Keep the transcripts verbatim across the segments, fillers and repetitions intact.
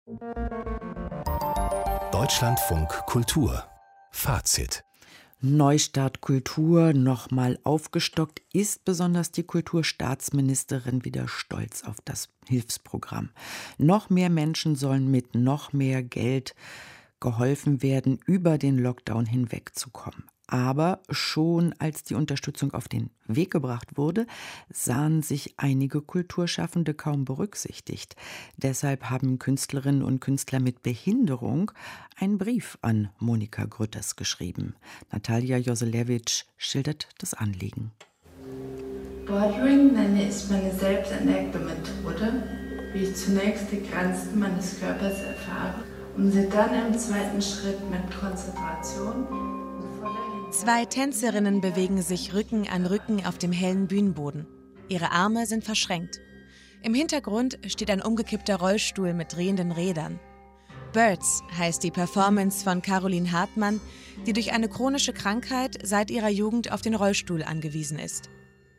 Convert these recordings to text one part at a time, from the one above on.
Deutschlandfunk Kultur. Fazit. Neustart Kultur nochmal aufgestockt. Ist besonders die Kulturstaatsministerin wieder stolz auf das Hilfsprogramm. Noch mehr Menschen sollen mit noch mehr Geld geholfen werden, über den Lockdown hinwegzukommen. Aber schon als die Unterstützung auf den Weg gebracht wurde, sahen sich einige Kulturschaffende kaum berücksichtigt. Deshalb haben Künstlerinnen und Künstler mit Behinderung einen Brief an Monika Grütters geschrieben. Natalia Joselewitsch schildert das Anliegen. Bordering nenne ich meine selbst entdeckte Methode, wie ich zunächst die Grenzen meines Körpers erfahre, um sie dann im zweiten Schritt mit Konzentration. Zwei Tänzerinnen bewegen sich Rücken an Rücken auf dem hellen Bühnenboden. Ihre Arme sind verschränkt. Im Hintergrund steht ein umgekippter Rollstuhl mit drehenden Rädern. Birds heißt die Performance von Caroline Hartmann, die durch eine chronische Krankheit seit ihrer Jugend auf den Rollstuhl angewiesen ist.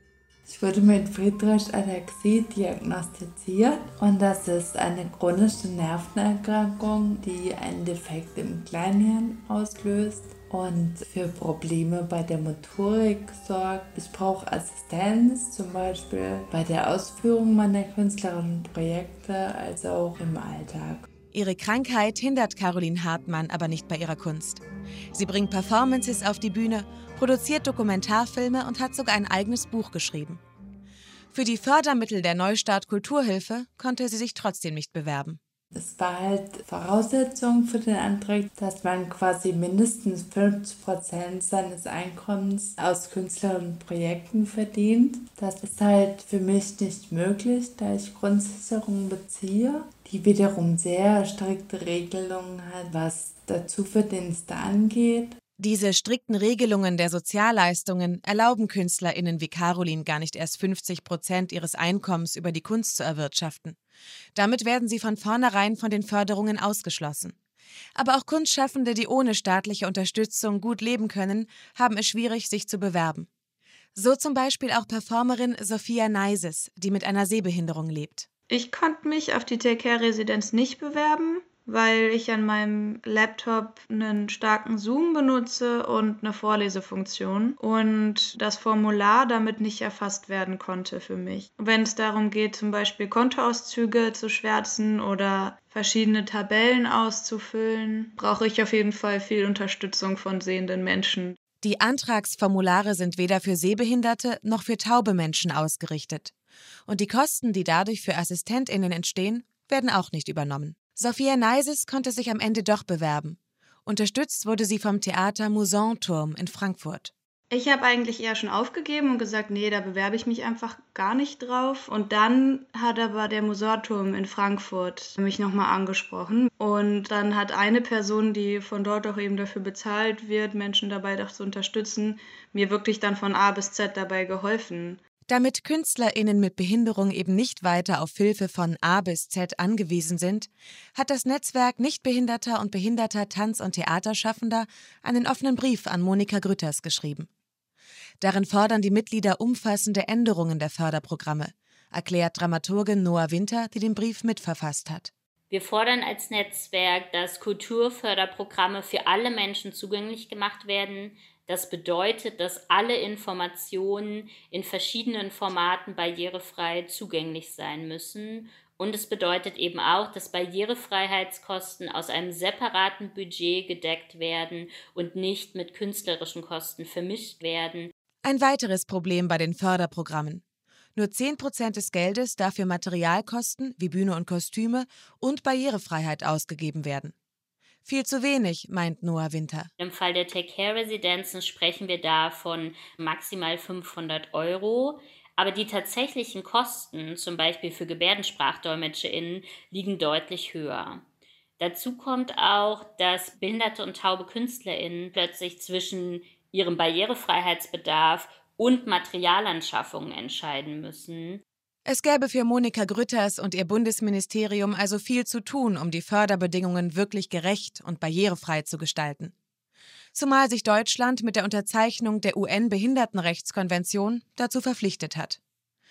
Ich wurde mit Friedreich-Ataxie diagnostiziert und das ist eine chronische Nervenerkrankung, die einen Defekt im Kleinhirn auslöst und für Probleme bei der Motorik sorgt. Ich brauche Assistenz, zum Beispiel bei der Ausführung meiner künstlerischen Projekte, als auch im Alltag. Ihre Krankheit hindert Caroline Hartmann aber nicht bei ihrer Kunst. Sie bringt Performances auf die Bühne, produziert Dokumentarfilme und hat sogar ein eigenes Buch geschrieben. Für die Fördermittel der Neustart Kulturhilfe konnte sie sich trotzdem nicht bewerben. Es war halt Voraussetzung für den Antrag, dass man quasi mindestens fünfzig Prozent seines Einkommens aus künstlerischen Projekten verdient. Das ist halt für mich nicht möglich, da ich Grundsicherung beziehe, die wiederum sehr strikte Regelungen hat, was Dazuverdienste angeht. Diese strikten Regelungen der Sozialleistungen erlauben KünstlerInnen wie Caroline gar nicht erst fünfzig Prozent ihres Einkommens über die Kunst zu erwirtschaften. Damit werden sie von vornherein von den Förderungen ausgeschlossen. Aber auch Kunstschaffende, die ohne staatliche Unterstützung gut leben können, haben es schwierig, sich zu bewerben. So zum Beispiel auch Performerin Sophia Neises, die mit einer Sehbehinderung lebt. Ich konnte mich auf die Take-Care-Residenz nicht bewerben, weil ich an meinem Laptop einen starken Zoom benutze und eine Vorlesefunktion und das Formular damit nicht erfasst werden konnte für mich. Wenn es darum geht, zum Beispiel Kontoauszüge zu schwärzen oder verschiedene Tabellen auszufüllen, brauche ich auf jeden Fall viel Unterstützung von sehenden Menschen. Die Antragsformulare sind weder für Sehbehinderte noch für taube Menschen ausgerichtet. Und die Kosten, die dadurch für AssistentInnen entstehen, werden auch nicht übernommen. Sophia Neises konnte sich am Ende doch bewerben. Unterstützt wurde sie vom Theater Musanturm in Frankfurt. Ich habe eigentlich eher schon aufgegeben und gesagt, nee, da bewerbe ich mich einfach gar nicht drauf. Und dann hat aber der Musanturm in Frankfurt mich nochmal angesprochen. Und dann hat eine Person, die von dort auch eben dafür bezahlt wird, Menschen dabei doch zu unterstützen, mir wirklich dann von A bis Z dabei geholfen. Damit KünstlerInnen mit Behinderung eben nicht weiter auf Hilfe von A bis Z angewiesen sind, hat das Netzwerk nichtbehinderter und behinderter Tanz- und Theaterschaffender einen offenen Brief an Monika Grütters geschrieben. Darin fordern die Mitglieder umfassende Änderungen der Förderprogramme, erklärt Dramaturgin Noah Winter, die den Brief mitverfasst hat. Wir fordern als Netzwerk, dass Kulturförderprogramme für alle Menschen zugänglich gemacht werden. Das bedeutet, dass alle Informationen in verschiedenen Formaten barrierefrei zugänglich sein müssen. Und es bedeutet eben auch, dass Barrierefreiheitskosten aus einem separaten Budget gedeckt werden und nicht mit künstlerischen Kosten vermischt werden. Ein weiteres Problem bei den Förderprogrammen. Nur zehn Prozent des Geldes darf für Materialkosten wie Bühne und Kostüme und Barrierefreiheit ausgegeben werden. Viel zu wenig, meint Noah Winter. Im Fall der Take-Care-Residenzen sprechen wir da von maximal fünfhundert Euro. Aber die tatsächlichen Kosten, zum Beispiel für GebärdensprachdolmetscherInnen, liegen deutlich höher. Dazu kommt auch, dass behinderte und taube KünstlerInnen plötzlich zwischen ihrem Barrierefreiheitsbedarf und Materialanschaffungen entscheiden müssen. Es gäbe für Monika Grütters und ihr Bundesministerium also viel zu tun, um die Förderbedingungen wirklich gerecht und barrierefrei zu gestalten. Zumal sich Deutschland mit der Unterzeichnung der U N-Behindertenrechtskonvention dazu verpflichtet hat.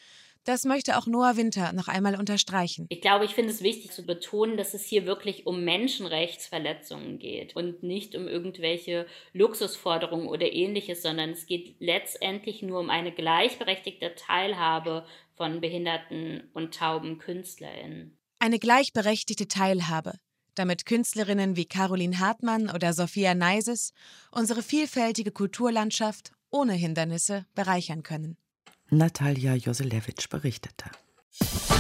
Das möchte auch Noah Winter noch einmal unterstreichen. Ich glaube, ich finde es wichtig zu betonen, dass es hier wirklich um Menschenrechtsverletzungen geht und nicht um irgendwelche Luxusforderungen oder Ähnliches, sondern es geht letztendlich nur um eine gleichberechtigte Teilhabe von behinderten und tauben KünstlerInnen. Eine gleichberechtigte Teilhabe, damit Künstlerinnen wie Caroline Hartmann oder Sophia Neises unsere vielfältige Kulturlandschaft ohne Hindernisse bereichern können. Natalia Joselewitsch berichtete.